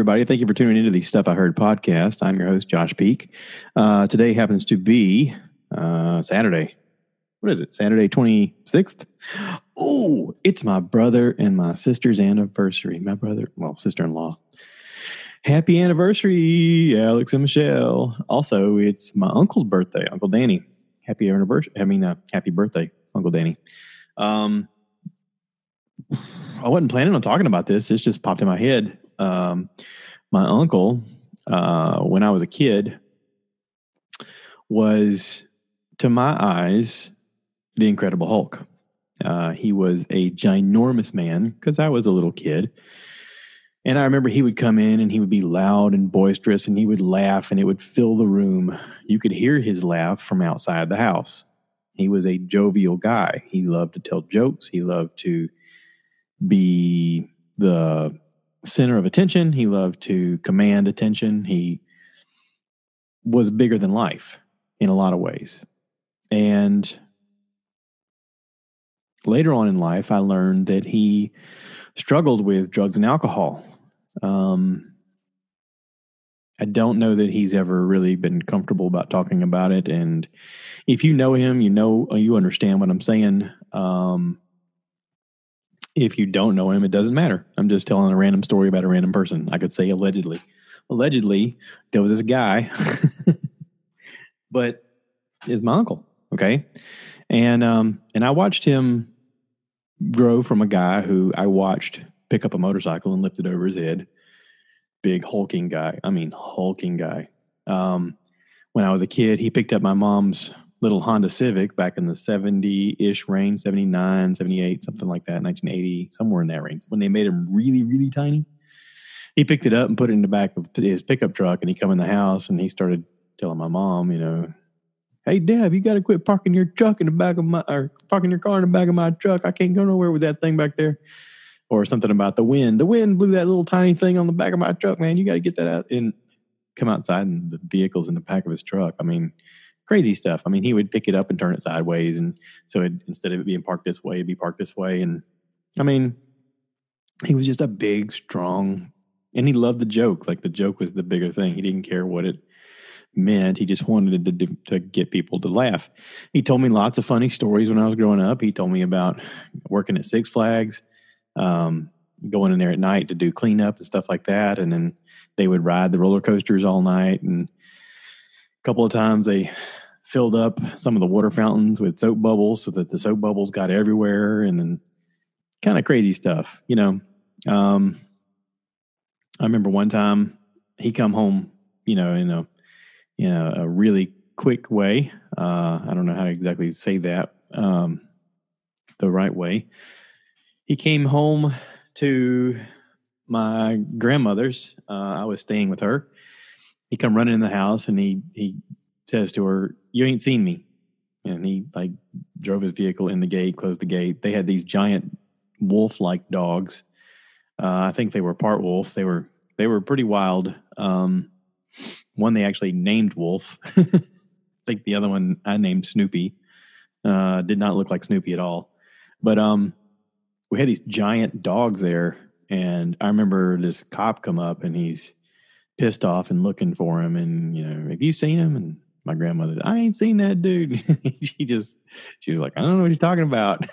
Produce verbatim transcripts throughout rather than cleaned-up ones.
everybody. Thank you for tuning into the Stuff I Heard podcast. I'm your host, Josh Peak. Uh, today happens to be uh, Saturday. What is it? Saturday, twenty-sixth? Oh, it's my brother and my sister's anniversary. My brother, well, sister-in-law. Happy anniversary, Alex and Michelle. Also, it's my uncle's birthday, Uncle Danny. Happy anniversary. I mean, uh, happy birthday, Uncle Danny. Um, I wasn't planning on talking about this. It's just popped in my head. Um, my uncle, uh, when I was a kid, was, to my eyes, the Incredible Hulk. Uh, he was a ginormous man because I was a little kid. And I remember he would come in and he would be loud and boisterous and he would laugh and it would fill the room. You could hear his laugh from outside the house. He was a jovial guy. He loved to tell jokes. He loved to be the center of attention. He loved to command attention. He was bigger than life in a lot of ways. And later on in life, I learned that he struggled with drugs and alcohol. Um, I don't know that he's ever really been comfortable about talking about it. And if you know him, you know, you understand what I'm saying. Um, if you don't know him, it doesn't matter. I'm just telling a random story about a random person. I could say allegedly. Allegedly, there was this guy, but is my uncle. Okay. And, um, and I watched him grow from a guy who I watched pick up a motorcycle and lift it over his head. Big hulking guy. I mean, hulking guy. Um, when I was a kid, he picked up my mom's little Honda Civic back in the seventy-ish range, seventy-nine, seventy-eight, something like that, nineteen eighty, somewhere in that range. When they made him really, really tiny, he picked it up and put it in the back of his pickup truck, and he come in the house and he started telling my mom, you know, "Hey, Deb, you got to quit parking your truck in the back of my, or parking your car in the back of my truck. I can't go nowhere with that thing back there." Or something about the wind. The wind blew that little tiny thing on the back of my truck, man. You got to get that out and come outside, and the vehicle's in the back of his truck. I mean, crazy stuff. I mean, he would pick it up and turn it sideways. And so it, instead of it being parked this way, it'd be parked this way. And I mean, he was just a big, strong, and he loved the joke. Like the joke was the bigger thing. He didn't care what it meant. He just wanted to, to, to get people to laugh. He told me lots of funny stories when I was growing up. He told me about working at Six Flags, um, going in there at night to do cleanup and stuff like that. And then they would ride the roller coasters all night. And a couple of times they filled up some of the water fountains with soap bubbles so that the soap bubbles got everywhere. And then kind of crazy stuff, you know. Um, I remember one time he come home, you know, in a, in a, a really quick way. Uh, I don't know how to exactly say that, um, the right way. He came home to my grandmother's. Uh, I was staying with her. He come running in the house and he, he says to her, "You ain't seen me." And he like drove his vehicle in the gate, closed the gate. They had these giant wolf-like dogs. Uh, I think they were part wolf. They were, they were pretty wild. Um, one they actually named Wolf. I think the other one I named Snoopy. Uh, did not look like Snoopy at all. But, um, we had these giant dogs there, and I remember this cop come up, and he's pissed off and looking for him, and, you know, "Have you seen him?" And my grandmother, "I ain't seen that dude." she just, she was like, "I don't know what you're talking about."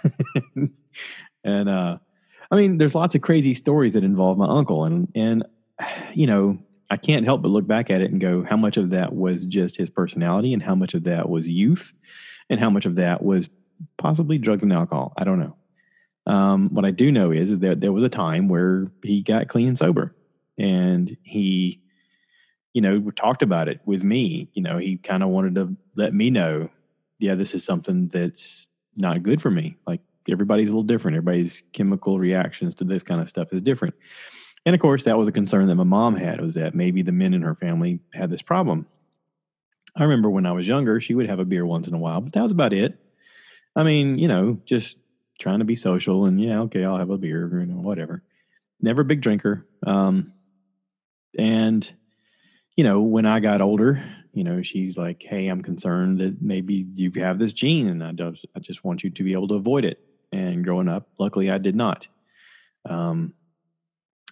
And, uh, I mean, there's lots of crazy stories that involve my uncle, and, and, you know, I can't help but look back at it and go, how much of that was just his personality, and how much of that was youth, and how much of that was possibly drugs and alcohol. I don't know. Um, what I do know is, is that there was a time where he got clean and sober, and he, you know, talked about it with me. You know, he kind of wanted to let me know, yeah, this is something that's not good for me. Like, everybody's a little different. Everybody's chemical reactions to this kind of stuff is different. And of course, that was a concern that my mom had, was that maybe the men in her family had this problem. I remember when I was younger, she would have a beer once in a while, but that was about it. I mean, you know, just trying to be social, and yeah, okay, I'll have a beer, you know, whatever. Never a big drinker. Um, and, you know, when I got older, you know, she's like, "Hey, I'm concerned that maybe you have this gene, and I just, I just want you to be able to avoid it." And growing up, luckily I did not. Um,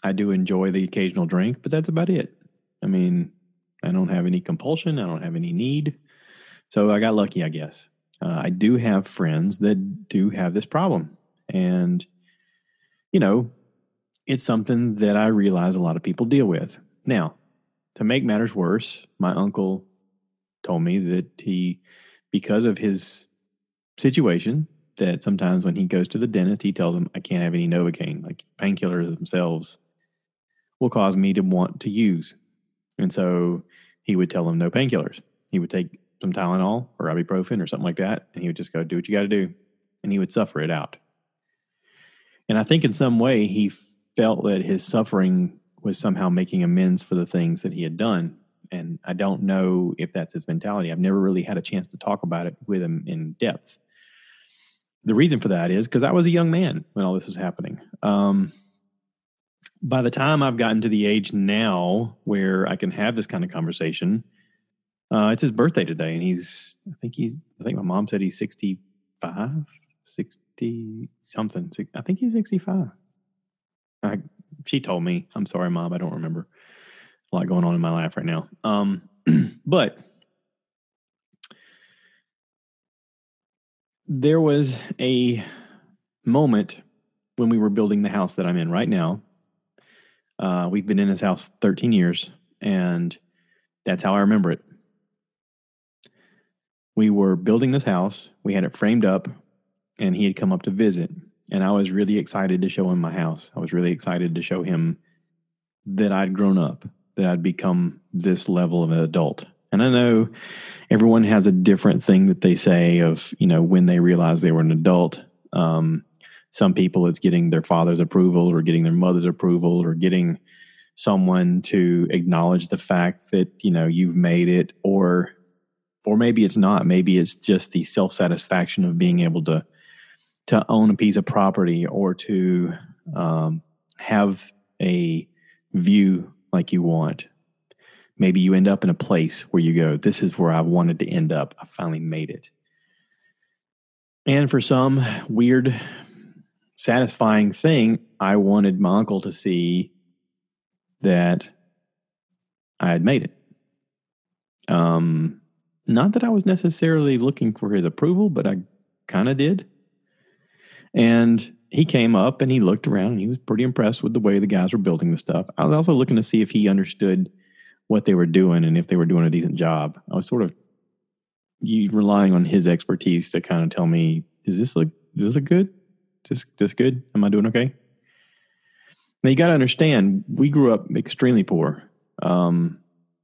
I do enjoy the occasional drink, but that's about it. I mean, I don't have any compulsion. I don't have any need. So I got lucky, I guess. Uh, I do have friends that do have this problem. And, you know, it's something that I realize a lot of people deal with. Now, to make matters worse, my uncle told me that he, because of his situation, that sometimes when he goes to the dentist, he tells him, I can't have any Novocaine. Like painkillers themselves will cause me to want to use. And so he would tell him no painkillers. He would take some Tylenol or ibuprofen or something like that, and he would just go, do what you got to do. And he would suffer it out. And I think in some way he felt that his suffering was somehow making amends for the things that he had done. And I don't know if that's his mentality. I've never really had a chance to talk about it with him in depth. The reason for that is because I was a young man when all this was happening. Um, by the time I've gotten to the age now where I can have this kind of conversation, uh, it's his birthday today. And he's, I think he's, I think my mom said he's sixty-five, sixty something. I think he's sixty-five. I, she told me. I'm sorry, Mom. I don't remember. A lot going on in my life right now. Um, but there was a moment when we were building the house that I'm in right now. Uh, we've been in this house thirteen years, and that's how I remember it. We were building this house. We had it framed up, and he had come up to visit. And I was really excited to show him my house. I was really excited to show him that I'd grown up, that I'd become this level of an adult. And I know everyone has a different thing that they say of, you know, when they realize they were an adult. Um, some people, it's getting their father's approval or getting their mother's approval or getting someone to acknowledge the fact that, you know, you've made it, or, or maybe it's not. Maybe it's just the self-satisfaction of being able to, to own a piece of property or to um, have a view like you want. Maybe you end up in a place where you go, this is where I wanted to end up. I finally made it. And for some weird, satisfying thing, I wanted my uncle to see that I had made it. Um, not that I was necessarily looking for his approval, but I kind of did. And he came up and he looked around and he was pretty impressed with the way the guys were building the stuff. I was also looking to see if he understood what they were doing and if they were doing a decent job. I was sort of you relying on his expertise to kind of tell me, does this look, does this look good? Just, just good? Am I doing okay? Now you got to understand, we grew up extremely poor, um,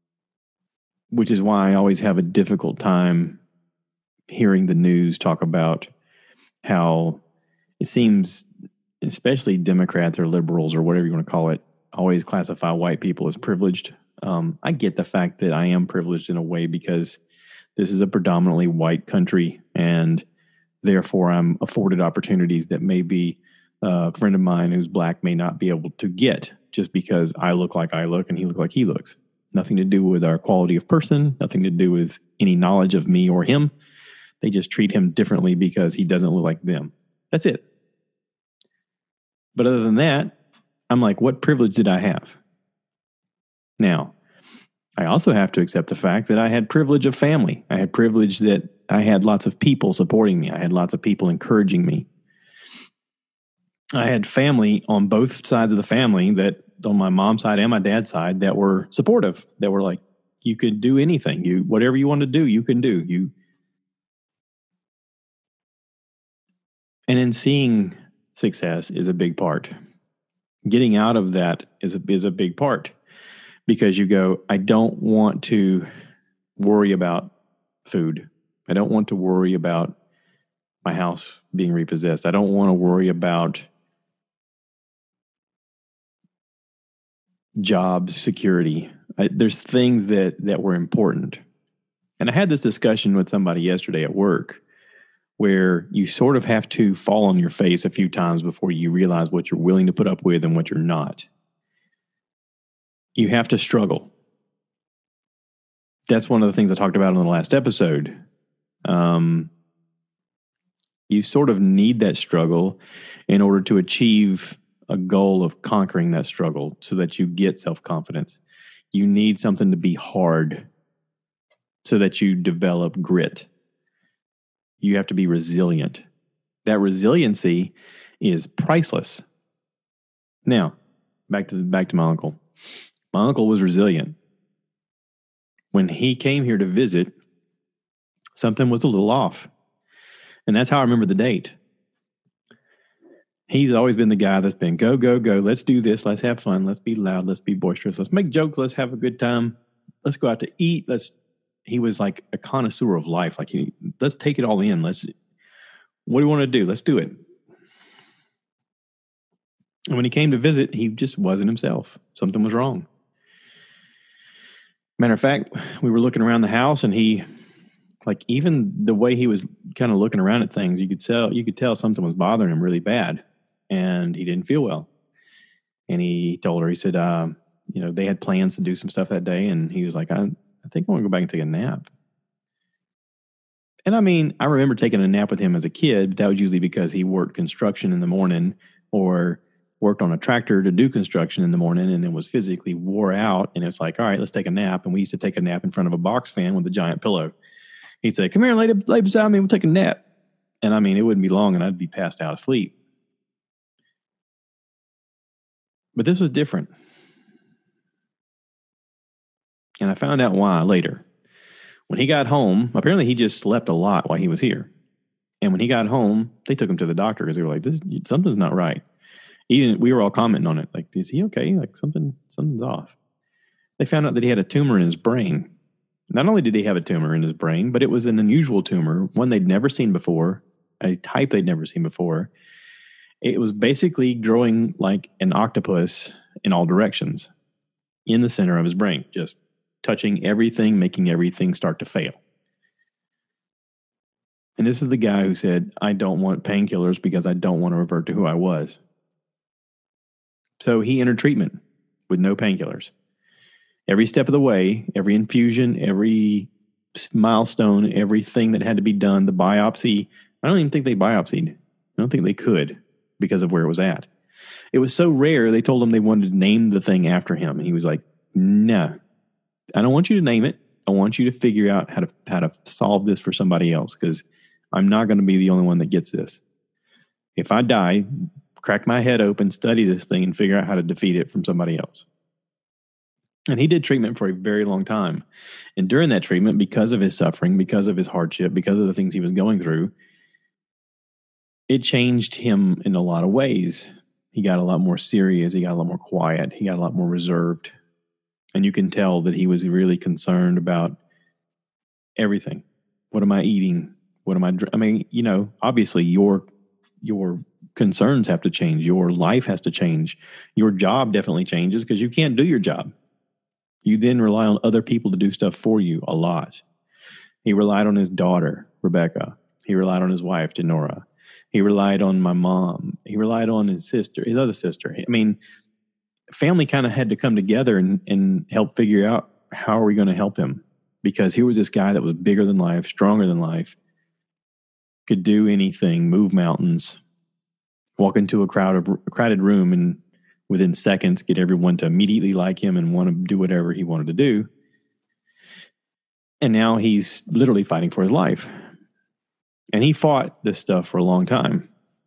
which is why I always have a difficult time hearing the news talk about how it seems, especially Democrats or liberals or whatever you want to call it, always classify white people as privileged. Um, I get the fact that I am privileged in a way because this is a predominantly white country, and therefore I'm afforded opportunities that maybe a friend of mine who's black may not be able to get just because I look like I look and he looks like he looks. Nothing to do with our quality of person, nothing to do with any knowledge of me or him. They just treat him differently because he doesn't look like them. That's it. But other than that, I'm like, what privilege did I have? Now, I also have to accept the fact that I had privilege of family. I had privilege that I had lots of people supporting me. I had lots of people encouraging me. I had family on both sides of the family, that on my mom's side and my dad's side, that were supportive, that were like, you could do anything. You, whatever you want to do, you can do. You, and in seeing success is a big part. Getting out of that is a, is a big part, because you go, I don't want to worry about food. I don't want to worry about my house being repossessed. I don't want to worry about job security. I, there's things that, that were important. And I had this discussion with somebody yesterday at work where you sort of have to fall on your face a few times before you realize what you're willing to put up with and what you're not. You have to struggle. That's one of the things I talked about in the last episode. Um, you sort of need that struggle in order to achieve a goal of conquering that struggle so that you get self-confidence. You need something to be hard so that you develop grit. You have to be resilient. That resiliency is priceless. Now, back to back to my uncle. My uncle was resilient. When he came here to visit, something was a little off. And that's how I remember the date. He's always been the guy that's been go, go, go. Let's do this. Let's have fun. Let's be loud. Let's be boisterous. Let's make jokes. Let's have a good time. Let's go out to eat. Let's. He was like a connoisseur of life. Like, he, let's take it all in. Let's. What do you want to do? Let's do it. And when he came to visit, he just wasn't himself. Something was wrong. Matter of fact, we were looking around the house, and he, like, even the way he was kind of looking around at things, you could tell, you could tell something was bothering him really bad, and he didn't feel well. And he told her, he said, um, you know, they had plans to do some stuff that day, and he was like, I, I think I want to go back and take a nap. And I mean, I remember taking a nap with him as a kid, but that was usually because he worked construction in the morning or worked on a tractor to do construction in the morning and then was physically wore out. And it's like, all right, let's take a nap. And we used to take a nap in front of a box fan with a giant pillow. He'd say, come here, lay, lay beside me. We'll take a nap. And I mean, it wouldn't be long and I'd be passed out asleep. But this was different. And I found out why later. When he got home, apparently he just slept a lot while he was here. And when he got home, they took him to the doctor because they were like, "This something's not right." Even we were all commenting on it, like, "Is he okay? Like something, something's off." They found out that he had a tumor in his brain. Not only did he have a tumor in his brain, but it was an unusual tumor, one they'd never seen before, a type they'd never seen before. It was basically growing like an octopus in all directions in the center of his brain, just touching everything, making everything start to fail. And this is the guy who said, I don't want painkillers because I don't want to revert to who I was. So he entered treatment with no painkillers. Every step of the way, every infusion, every milestone, everything that had to be done, the biopsy, I don't even think they biopsied. I don't think they could because of where it was at. It was so rare, they told him they wanted to name the thing after him. And he was like, no, I don't want you to name it. I want you to figure out how to how to solve this for somebody else because I'm not going to be the only one that gets this. If I die, crack my head open, study this thing, and figure out how to defeat it from somebody else. And he did treatment for a very long time. And during that treatment, because of his suffering, because of his hardship, because of the things he was going through, it changed him in a lot of ways. He got a lot more serious. He got a lot more quiet. He got a lot more reserved. And you can tell that he was really concerned about everything. What am I eating? What am I, I mean, you know, obviously your, your concerns have to change. Your life has to change. Your job definitely changes because you can't do your job. You then rely on other people to do stuff for you a lot. He relied on his daughter, Rebecca. He relied on his wife, Denora. He relied on my mom. He relied on his sister, his other sister. I mean, family kind of had to come together and, and help figure out how are we going to help him? Because here was this guy that was bigger than life, stronger than life, could do anything, move mountains, walk into a crowd of a crowded room and within seconds get everyone to immediately like him and want to do whatever he wanted to do. And now he's literally fighting for his life. And he fought this stuff for a long time.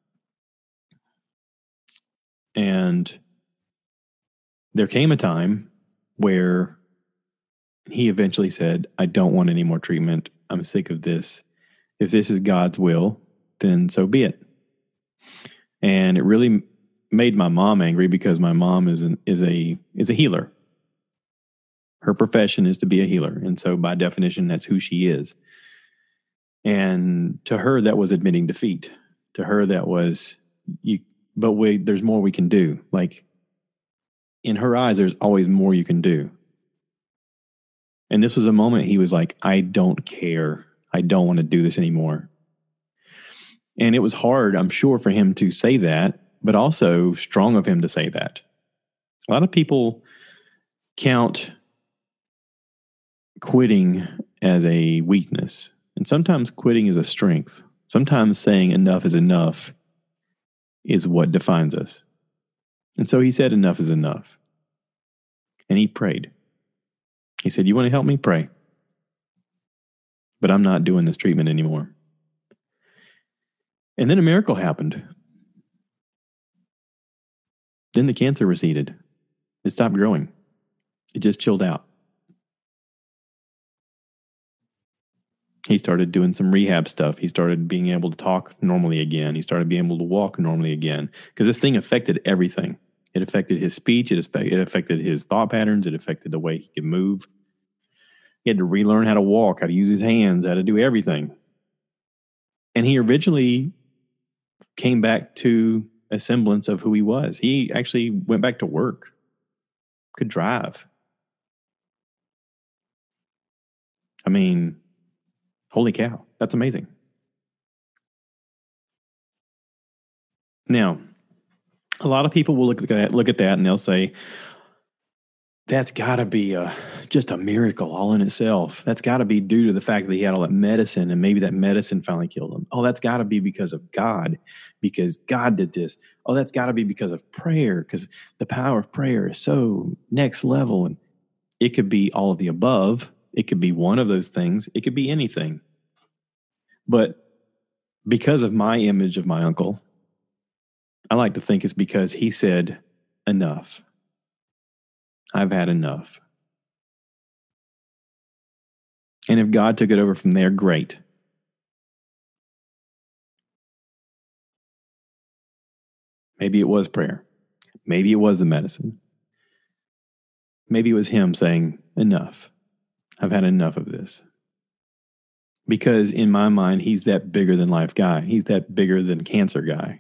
And there came a time where he eventually said, I don't want any more treatment. I'm sick of this. If this is God's will, then so be it. And it really made my mom angry because my mom is an, is a is a healer. Her profession is to be a healer. And so by definition, that's who she is. And to her, that was admitting defeat. To her, that was, you. but we, there's more we can do. Like, in her eyes, there's always more you can do. And this was a moment he was like, I don't care. I don't want to do this anymore. And it was hard, I'm sure, for him to say that, but also strong of him to say that. A lot of people count quitting as a weakness. And sometimes quitting is a strength. Sometimes saying enough is enough is what defines us. And so he said, enough is enough. And he prayed. He said, you want to help me? Pray. But I'm not doing this treatment anymore. And then a miracle happened. Then the cancer receded. It stopped growing. It just chilled out. He started doing some rehab stuff. He started being able to talk normally again. He started being able to walk normally again. Because this thing affected everything. It affected his speech. It affected his thought patterns. It affected the way he could move. He had to relearn how to walk, how to use his hands, how to do everything. And he eventually came back to a semblance of who he was. He actually went back to work, could drive. I mean, holy cow, that's amazing. Now, a lot of people will look at that, look at that and they'll say, that's got to be a, just a miracle all in itself. That's got to be due to the fact that he had all that medicine and maybe that medicine finally killed him. Oh, that's got to be because of God, because God did this. Oh, that's got to be because of prayer, because the power of prayer is so next level. And it could be all of the above. It could be one of those things. It could be anything. But because of my image of my uncle, I like to think it's because he said, enough. I've had enough. And if God took it over from there, great. Maybe it was prayer. Maybe it was the medicine. Maybe it was him saying, enough. I've had enough of this. Because in my mind, he's that bigger than life guy. He's that bigger than cancer guy.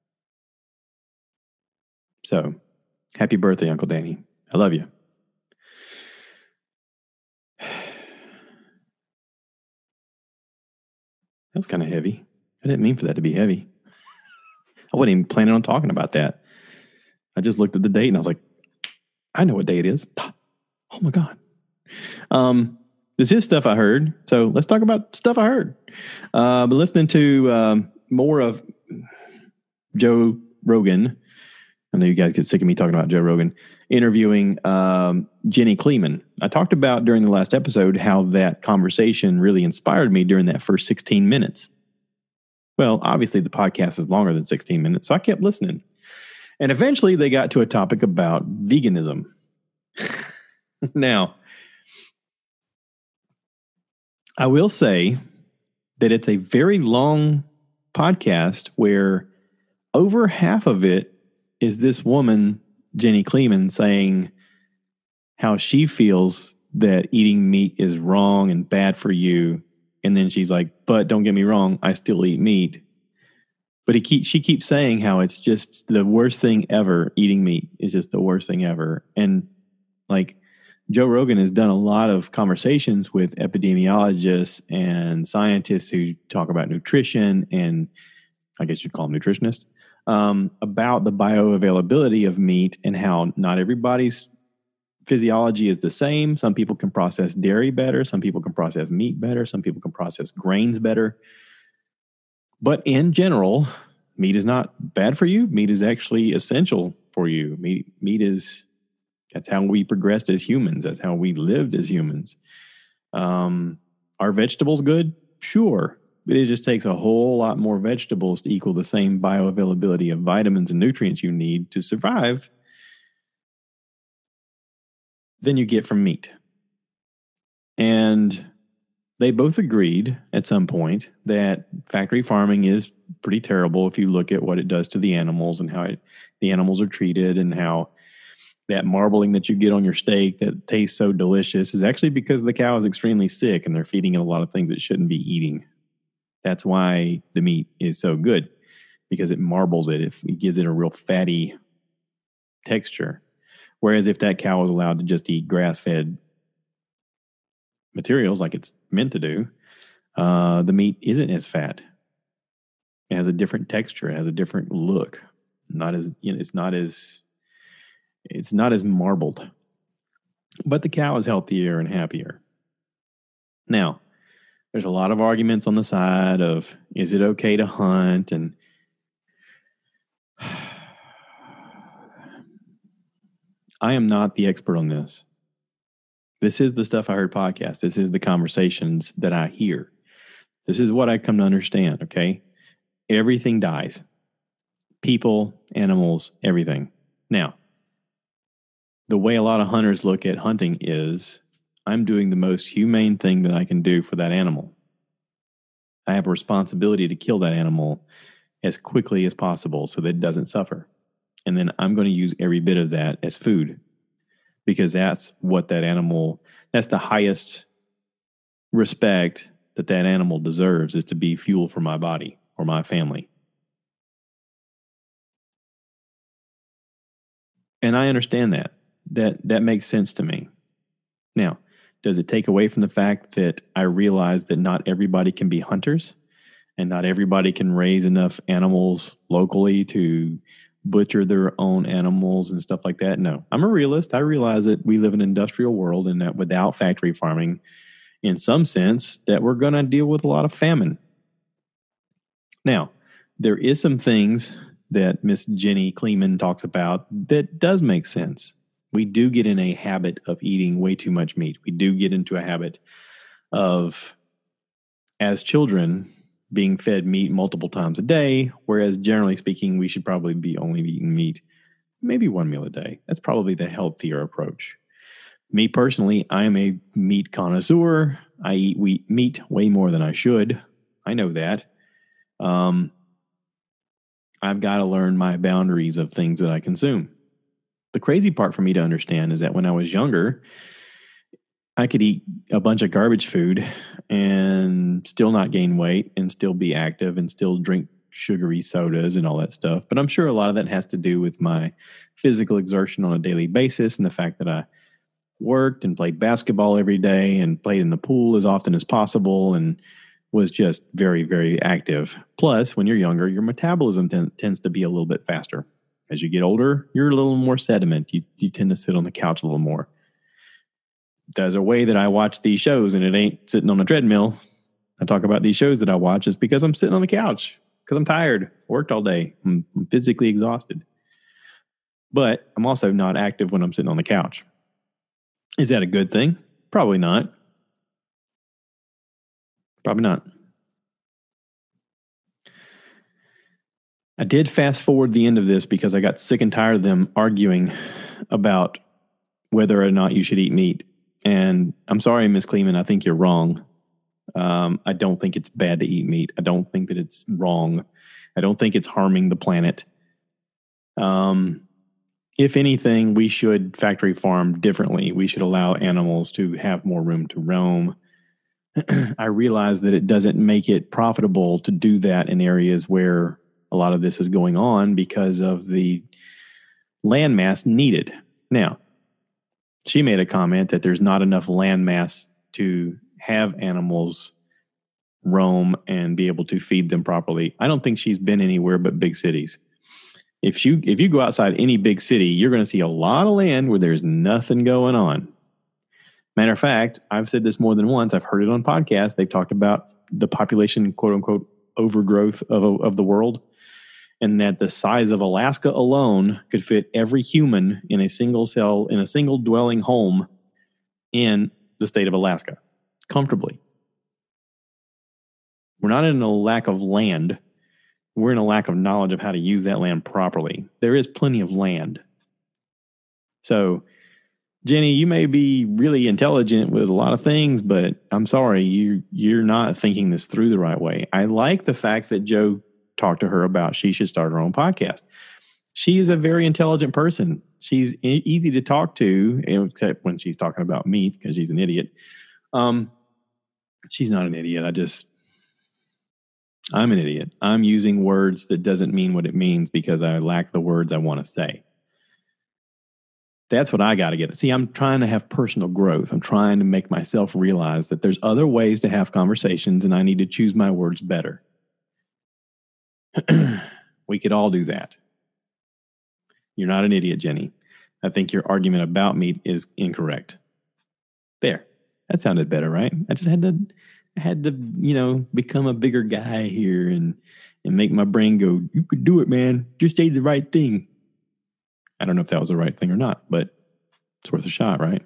So, happy birthday, Uncle Danny. I love you. That was kind of heavy. I didn't mean for that to be heavy. I wasn't even planning on talking about that. I just looked at the date and I was like, I know what day it is. Oh my God. Um, this is stuff I heard. So let's talk about stuff I heard. Uh, but listening to um, more of Joe Rogan. I know you guys get sick of me talking about Joe Rogan. Interviewing um, Jenny Kleeman. I talked about during the last episode how that conversation really inspired me during that first sixteen minutes. Well, obviously the podcast is longer than sixteen minutes, so I kept listening. And eventually they got to a topic about veganism. Now, I will say that it's a very long podcast where over half of it is this woman, Jenny Kleeman, saying how she feels that eating meat is wrong and bad for you. And then she's like, but don't get me wrong, I still eat meat. But he keep, she keeps saying how it's just the worst thing ever. Eating meat is just the worst thing ever. And like Joe Rogan has done a lot of conversations with epidemiologists and scientists who talk about nutrition, and I guess you'd call them nutritionists, um, about the bioavailability of meat and how not everybody's physiology is the same. Some people can process dairy better. Some people can process meat better. Some people can process grains better. But in general, meat is not bad for you. Meat is actually essential for you. Meat, meat is, that's how we progressed as humans. That's how we lived as humans. Um, are vegetables good? Sure. But it just takes a whole lot more vegetables to equal the same bioavailability of vitamins and nutrients you need to survive than you get from meat. And they both agreed at some point that factory farming is pretty terrible if you look at what it does to the animals and how it, the animals are treated, and how that marbling that you get on your steak that tastes so delicious is actually because the cow is extremely sick and they're feeding it a lot of things it shouldn't be eating. That's why the meat is so good, because it marbles it. It gives it a real fatty texture. Whereas if that cow was allowed to just eat grass-fed materials like it's meant to do, uh, the meat isn't as fat. It has a different texture. It has a different look. Not as, you know, it's not as, it's not as marbled. But the cow is healthier and happier. Now, there's a lot of arguments on the side of, is it okay to hunt? And I am not the expert on this. This is the Stuff I Heard podcast. This is the conversations that I hear. This is what I come to understand, okay? Everything dies. People, animals, everything. Now, the way a lot of hunters look at hunting is, I'm doing the most humane thing that I can do for that animal. I have a responsibility to kill that animal as quickly as possible so that it doesn't suffer. And then I'm going to use every bit of that as food, because that's what that animal, that's the highest respect that that animal deserves, is to be fuel for my body or my family. And I understand that. That that makes sense to me. Now, does it take away from the fact that I realize that not everybody can be hunters and not everybody can raise enough animals locally to butcher their own animals and stuff like that? No, I'm a realist. I realize that we live in an industrial world and that without factory farming, in some sense, that we're going to deal with a lot of famine. Now, there is some things that Miss Jenny Kleeman talks about that does make sense. We do get in a habit of eating way too much meat. We do get into a habit of, as children, being fed meat multiple times a day, whereas generally speaking, we should probably be only eating meat maybe one meal a day. That's probably the healthier approach. Me personally, I am a meat connoisseur. I eat wheat meat way more than I should. I know that. Um, I've got to learn my boundaries of things that I consume. The crazy part for me to understand is that when I was younger, I could eat a bunch of garbage food and still not gain weight and still be active and still drink sugary sodas and all that stuff. But I'm sure a lot of that has to do with my physical exertion on a daily basis and the fact that I worked and played basketball every day and played in the pool as often as possible and was just very, very active. Plus, when you're younger, your metabolism ten- tends to be a little bit faster. As you get older, you're a little more sediment. You, you tend to sit on the couch a little more. There's a way that I watch these shows, and it ain't sitting on a treadmill. I talk about these shows that I watch is because I'm sitting on the couch, because I'm tired, worked all day. I'm, I'm physically exhausted. But I'm also not active when I'm sitting on the couch. Is that a good thing? Probably not. Probably not. I did fast forward the end of this because I got sick and tired of them arguing about whether or not you should eat meat. And I'm sorry, Miss Kleeman, I think you're wrong. Um, I don't think it's bad to eat meat. I don't think that it's wrong. I don't think it's harming the planet. Um, if anything, we should factory farm differently. We should allow animals to have more room to roam. I realize that it doesn't make it profitable to do that in areas where a lot of this is going on because of the land mass needed. Now, she made a comment that there's not enough land mass to have animals roam and be able to feed them properly. I don't think she's been anywhere but big cities. If you if you go outside any big city, you're going to see a lot of land where there's nothing going on. Matter of fact, I've said this more than once. I've heard it on podcasts. They've talked about the population, quote unquote, overgrowth of, of the world, and that the size of Alaska alone could fit every human in a single cell, in a single dwelling home in the state of Alaska, comfortably. We're not in a lack of land. We're in a lack of knowledge of how to use that land properly. There is plenty of land. So, Jenny, you may be really intelligent with a lot of things, but I'm sorry, you, you're not thinking this through the right way. I like the fact that Joe talked to her about she should start her own podcast. She is a very intelligent person. She's e- easy to talk to, except when she's talking about meat because she's an idiot. Um, she's not an idiot. I just, I'm an idiot. I'm using words that doesn't mean what it means because I lack the words I want to say. That's what I got to get. See, I'm trying to have personal growth. I'm trying to make myself realize that there's other ways to have conversations and I need to choose my words better. We could all do that. You're not an idiot, Jenny. I think your argument about meat is incorrect. There. That sounded better, right? I just had to I had to, you know, become a bigger guy here and and make my brain go, you could do it, man. Just say the right thing. I don't know if that was the right thing or not, but It's worth a shot, right?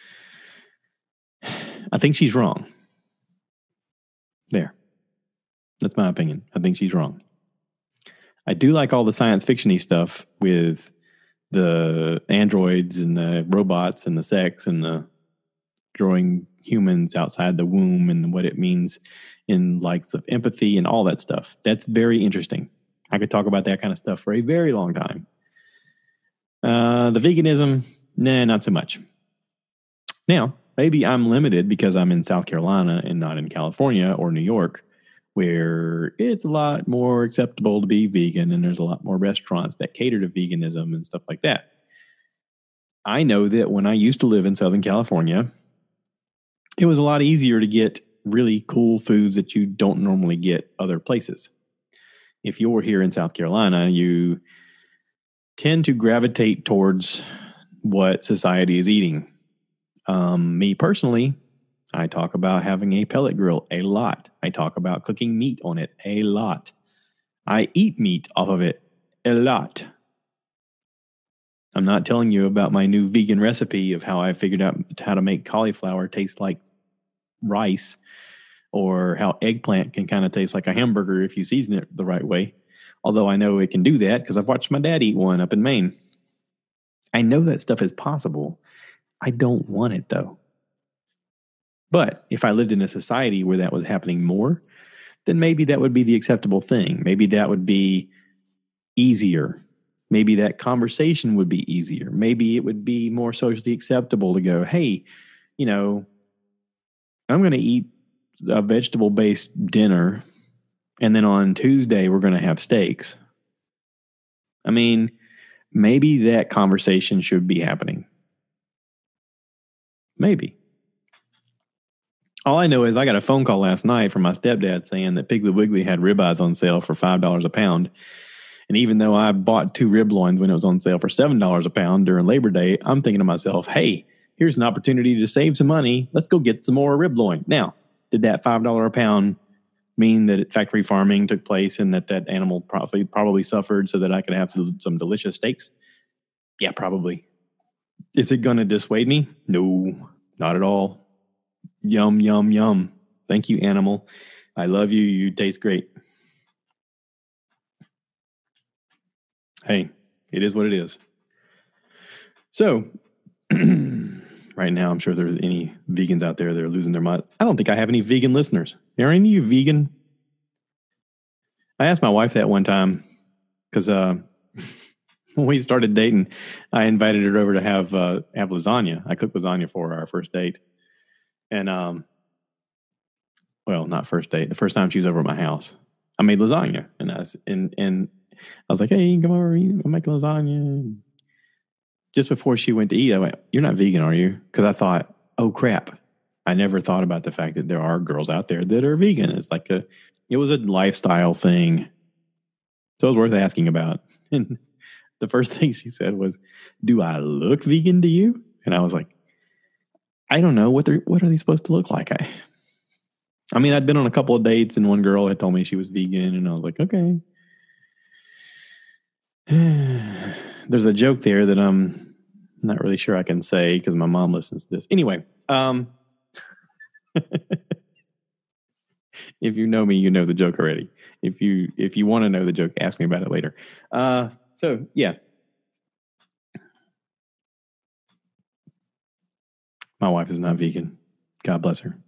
I think she's wrong. There. That's my opinion. I think she's wrong. I do like all the science fiction-y stuff with the androids and the robots and the sex and the growing humans outside the womb and what it means in likes of empathy and all that stuff. That's very interesting. I could talk about that kind of stuff for a very long time. Uh, the veganism, nah, not so much. Now, maybe I'm limited because I'm in South Carolina and not in California or New York, where it's a lot more acceptable to be vegan and there's a lot more restaurants that cater to veganism and stuff like that. I know that when I used to live in Southern California, it was a lot easier to get really cool foods that you don't normally get other places. If you're here in South Carolina, you tend to gravitate towards what society is eating. Um, me personally, I talk about having a pellet grill a lot. I talk about cooking meat on it a lot. I eat meat off of it a lot. I'm not telling you about my new vegan recipe of how I figured out how to make cauliflower taste like rice, or how eggplant can kind of taste like a hamburger if you season it the right way. Although I know it can do that because I've watched my dad eat one up in Maine. I know that stuff is possible. I don't want it though. But if I lived in a society where that was happening more, then maybe that would be the acceptable thing. Maybe that would be easier. Maybe that conversation would be easier. Maybe it would be more socially acceptable to go, hey, you know, I'm going to eat a vegetable-based dinner, and then on Tuesday we're going to have steaks. I mean, maybe that conversation should be happening. Maybe. All I know is I got a phone call last night from my stepdad saying that Piggly Wiggly had ribeyes on sale for five dollars a pound. And even though I bought two rib loins when it was on sale for seven dollars a pound during Labor Day, I'm thinking to myself, hey, here's an opportunity to save some money. Let's go get some more rib loin. Now, did that five dollars a pound mean that factory farming took place and that that animal probably probably suffered so that I could have some, some delicious steaks? Yeah, probably. Is it going to dissuade me? No, not at all. Yum, yum, yum. Thank you, animal. I love you. You taste great. Hey, it is what it is. So, right now, I'm sure there's any vegans out there that are losing their mind. I don't think I have any vegan listeners. Are any of you vegan? I asked my wife that one time because uh, when we started dating, I invited her over to have uh, have lasagna. I cooked lasagna for our first date. And, um, well, not first date. The first time she was over at my house, I made lasagna. And I was, and, and I was like, hey, come over, I'm making lasagna. Just before she went to eat, I went, you're not vegan, are you? Because I thought, oh, crap. I never thought about the fact that there are girls out there that are vegan. It's like a, it was a lifestyle thing. So it was worth asking about. And the first thing she said was, do I look vegan to you? And I was like, I don't know what they're, what are they supposed to look like? I, I mean, I'd been on a couple of dates and one girl had told me she was vegan and I was like, okay. There's a joke there that I'm not really sure I can say because my mom listens to this. Anyway, um, if you know me, you know the joke already. If you, if you want to know the joke, ask me about it later. Uh, so yeah. My wife is not vegan. God bless her.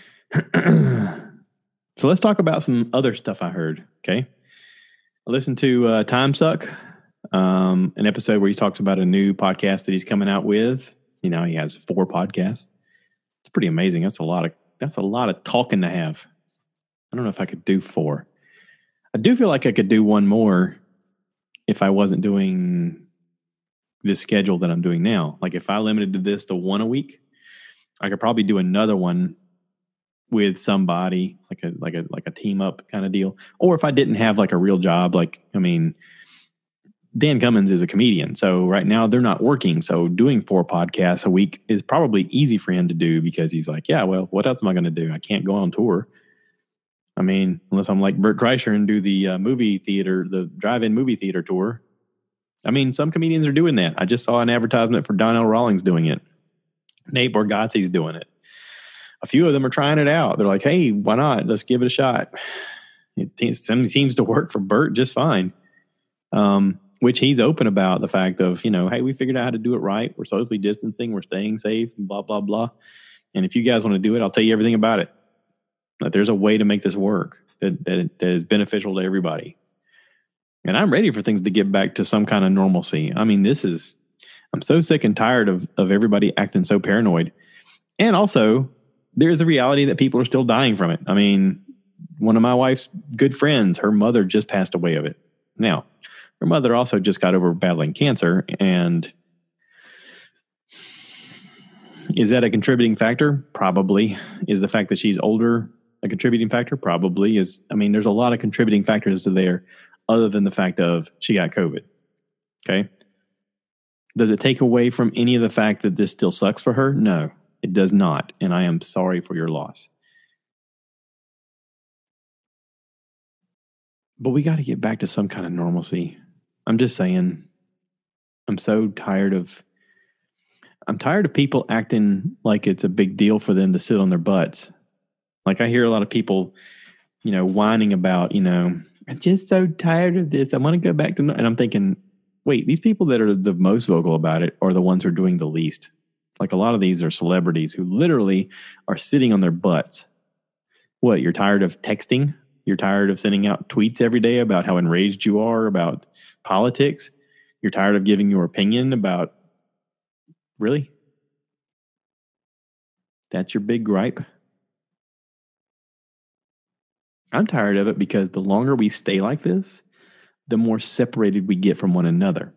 So let's talk about some other stuff I heard. Okay. I listened to uh, Time Suck, um, an episode where he talks about a new podcast that he's coming out with. You know, he has four podcasts. It's pretty amazing. That's a lot of, that's a lot of talking to have. I don't know if I could do four. I do feel like I could do one more if I wasn't doing this schedule that I'm doing now. Like if I limited this to one a week, I could probably do another one with somebody like a, like a, like a team up kind of deal. Or if I didn't have like a real job, like, I mean, Dan Cummins is a comedian. So right now they're not working. So doing four podcasts a week is probably easy for him to do because he's like, yeah, well, what else am I going to do? I can't go on tour. I mean, unless I'm like Bert Kreischer and do the uh, movie theater, the drive-in movie theater tour. I mean, some comedians are doing that. I just saw an advertisement for Donnell Rawlings doing it. Nate Bargatze's doing it. A few of them are trying it out. They're like, hey, why not? Let's give it a shot. It seems to work for Bert just fine. Um, which he's open about the fact of, you know, hey, we figured out how to do it right. We're socially distancing. We're staying safe and blah, blah, blah. And if you guys want to do it, I'll tell you everything about it. But there's a way to make this work that, that, that is beneficial to everybody. And I'm ready for things to get back to some kind of normalcy. I mean, this is, I'm so sick and tired of, of everybody acting so paranoid. And also, there's a reality that people are still dying from it. I mean, one of my wife's good friends, her mother just passed away of it. Now, her mother also just got over battling cancer. And is that a contributing factor? Probably. Is the fact that she's older a contributing factor? Probably. Is, I mean, there's a lot of contributing factors to there other than the fact of she got COVID. Okay. Does it take away from any of the fact that this still sucks for her? No, it does not. And I am sorry for your loss. But we got to get back to some kind of normalcy. I'm just saying, I'm so tired of, I'm tired of people acting like it's a big deal for them to sit on their butts. Like I hear a lot of people, you know, whining about, you know, I'm just so tired of this. I want to go back to, no-. and I'm thinking, wait, these people that are the most vocal about it are the ones who are doing the least. Like a lot of these are celebrities who literally are sitting on their butts. What, you're tired of texting? You're tired of sending out tweets every day about how enraged you are about politics? You're tired of giving your opinion about, really? That's your big gripe? I'm tired of it because the longer we stay like this, the more separated we get from one another.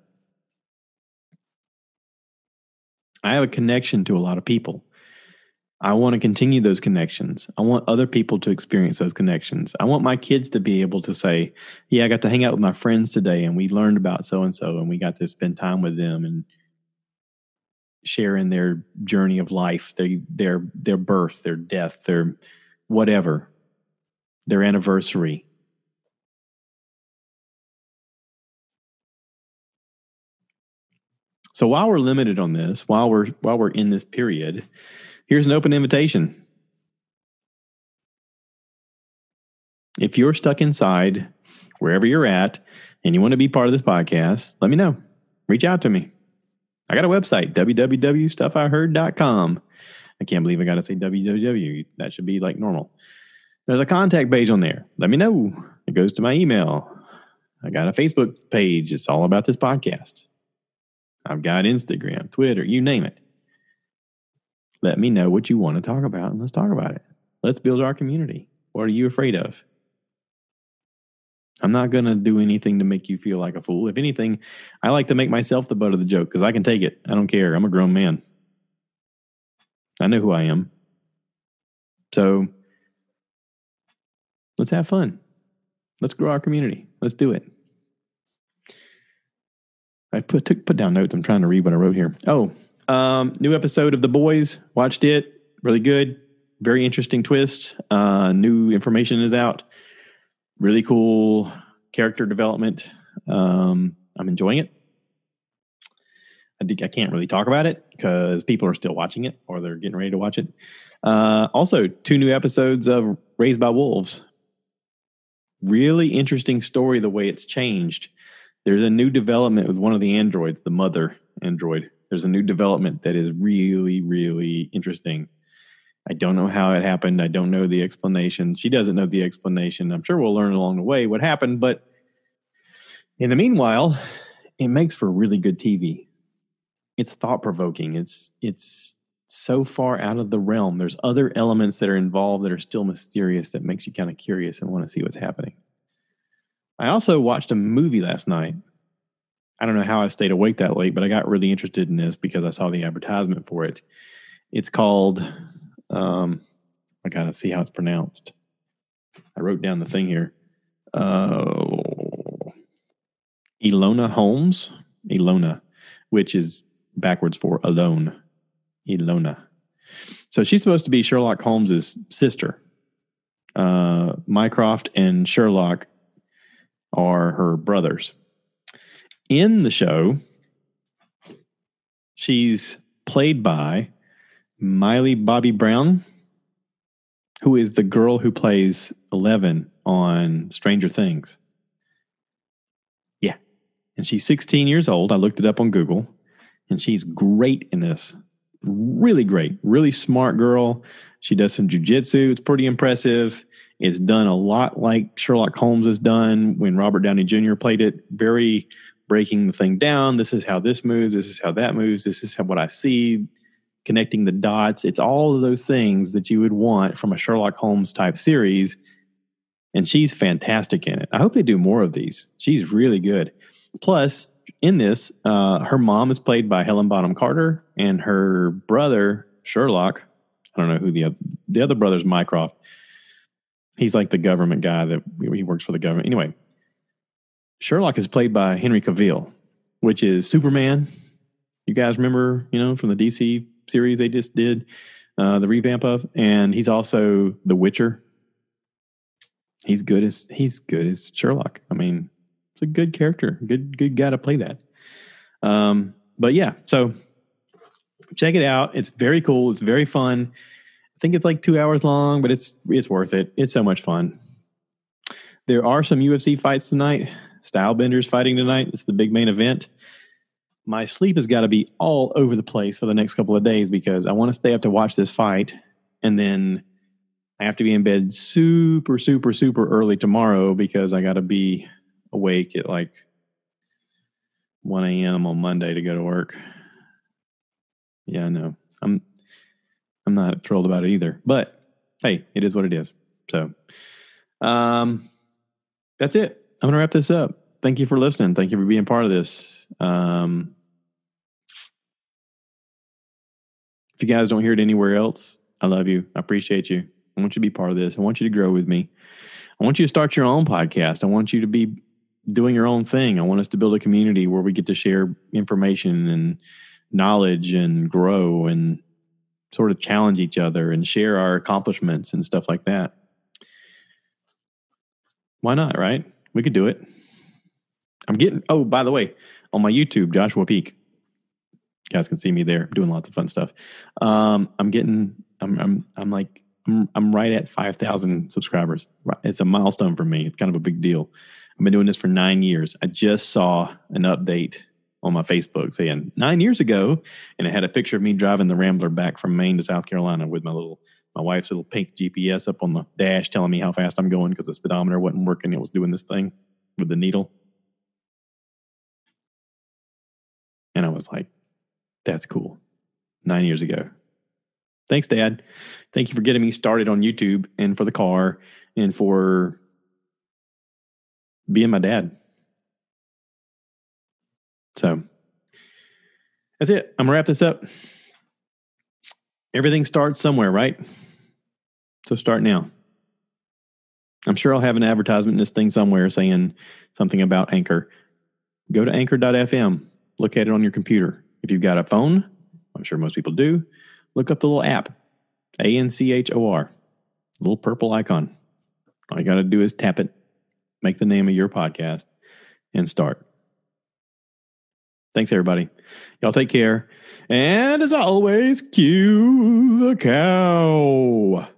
I have a connection to a lot of people. I want to continue those connections. I want other people to experience those connections. I want my kids to be able to say, yeah, I got to hang out with my friends today and we learned about so-and-so and we got to spend time with them and share in their journey of life, their, their, their birth, their death, their whatever, their anniversary. So while we're limited on this, while we're while we're in this period, here's an open invitation. If you're stuck inside, wherever you're at, and you want to be part of this podcast, let me know. Reach out to me. I got a website, w w w dot stuff i heard dot com. I can't believe I got to say w w w. That should be like normal. There's a contact page on there. Let me know. It goes to my email. I got a Facebook page. It's all about this podcast. I've got Instagram, Twitter, you name it. Let me know what you want to talk about and let's talk about it. Let's build our community. What are you afraid of? I'm not going to do anything to make you feel like a fool. If anything, I like to make myself the butt of the joke because I can take it. I don't care. I'm a grown man. I know who I am. So let's have fun. Let's grow our community. Let's do it. I put took, put down notes. I'm trying to read what I wrote here. Oh, um, new episode of The Boys. Watched it. Really good. Very interesting twist. Uh, new information is out. Really cool character development. Um, I'm enjoying it. I think I can't really talk about it because people are still watching it or they're getting ready to watch it. Uh, also, two new episodes of Raised by Wolves. Really interesting story, the way it's changed. There's a new development with one of the androids, the mother android. There's a new development that is really, really interesting. I don't know how it happened. I don't know the explanation. She doesn't know the explanation. I'm sure we'll learn along the way what happened. But in the meanwhile, it makes for really good T V. It's thought-provoking. It's it's so far out of the realm. There's other elements that are involved that are still mysterious that makes you kind of curious and want to see what's happening. I also watched a movie last night. I don't know how I stayed awake that late, but I got really interested in this because I saw the advertisement for it. It's called, um, I got to see how it's pronounced. I wrote down the thing here. Uh, Ilona Holmes. Ilona, which is backwards for alone. Ilona. So she's supposed to be Sherlock Holmes's sister. Uh, Mycroft and Sherlock are her brothers. In the show, she's played by Miley Bobby Brown, who is the girl who plays Eleven on Stranger Things. Yeah. And she's sixteen years old. I looked it up on Google, and she's great in this. Really great. Really smart girl. She does some jujitsu. It's pretty impressive. It's done a lot like Sherlock Holmes has done when Robert Downey Junior played it. Very breaking the thing down. This is how this moves. This is how that moves. This is how what I see. Connecting the dots. It's all of those things that you would want from a Sherlock Holmes type series. And she's fantastic in it. I hope they do more of these. She's really good. Plus, in this, uh, her mom is played by Helen Bonham Carter, and her brother, Sherlock, I don't know who the other, the other brother's Mycroft. He's like the government guy that he works for the government. Anyway, Sherlock is played by Henry Cavill, which is Superman. You guys remember, you know, from the D C series they just did uh, the revamp of, and he's also The Witcher. He's good as he's good as Sherlock. I mean, it's a good character, good good guy to play that. Um, but yeah, so check it out. It's very cool. It's very fun. I think it's like two hours long, but it's it's worth it. It's so much fun. There are some U F C fights tonight. Stylebenders fighting tonight. It's the big main event. My sleep has got to be all over the place for the next couple of days because I want to stay up to watch this fight. And then I have to be in bed super, super, super early tomorrow because I got to be awake at like one a.m. on Monday to go to work. Yeah, I know. I'm I'm not thrilled about it either. But hey, it is what it is. So um, that's it. I'm going to wrap this up. Thank you for listening. Thank you for being part of this. Um, if you guys don't hear it anywhere else, I love you. I appreciate you. I want you to be part of this. I want you to grow with me. I want you to start your own podcast. I want you to be doing your own thing. I want us to build a community where we get to share information and knowledge and grow and sort of challenge each other and share our accomplishments and stuff like that. Why not, right? We could do it. I'm getting, oh, by the way, on my YouTube, Joshua Peak, you guys can see me there doing lots of fun stuff. Um, I'm getting, I'm, I'm, I'm like, I'm, I'm right at five thousand subscribers. It's a milestone for me. It's kind of a big deal. I've been doing this for nine years. I just saw an update on my Facebook saying nine years ago, and it had a picture of me driving the Rambler back from Maine to South Carolina with my little, my wife's little pink G P S up on the dash telling me how fast I'm going because the speedometer wasn't working. It was doing this thing with the needle. And I was like, that's cool. Nine years ago. Thanks, Dad. Thank you for getting me started on YouTube and for the car and for being my dad. So that's it. I'm going to wrap this up. Everything starts somewhere, right? So start now. I'm sure I'll have an advertisement in this thing somewhere saying something about Anchor. Go to anchor dot f m. Look at it on your computer. If you've got a phone, I'm sure most people do, look up the little app, A N C H O R, little purple icon. All you got to do is tap it, make the name of your podcast, and start. Thanks, everybody. Y'all take care. And as always, cue the cow.